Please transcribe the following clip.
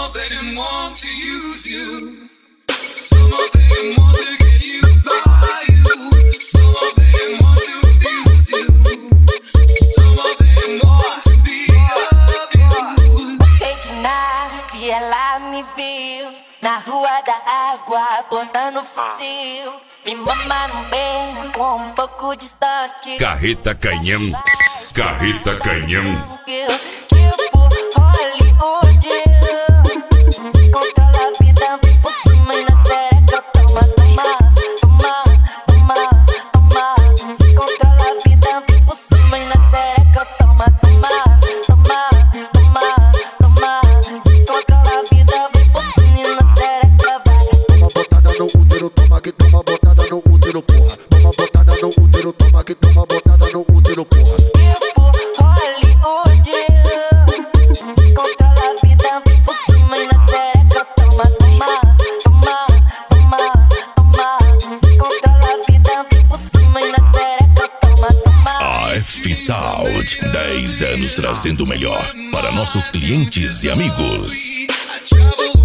of them want to use you. Some of them want to get used by you. Some of them want to abuse you. Some of them want to be abused. Passei de nada e ela me viu na rua da água, botando fuzil. Me mama no beco, um pouco distante. Carreta Canhão, Carreta Canhão. Tipo Hollywood, se controla a vida, vem por cima e na xereca. Toma, toma, toma, toma, toma. Se controla a vida, vem por cima e na xereca. Toma, toma, toma, toma, toma. Se controla a vida, vem por cima e na xereca. Toma botada no útero, toma que toma botada no útero, porra. Toma botada no útero, toma que toma botada no útero, porra. Tipo Hollywood, se controla a vida, vem por cima e na xereca. Toma, toma, toma, toma, toma. Se controla a vida, vem por cima e na xereca. Toma, toma. AF Sound, 10 anos trazendo o melhor para nossos clientes e amigos. I travel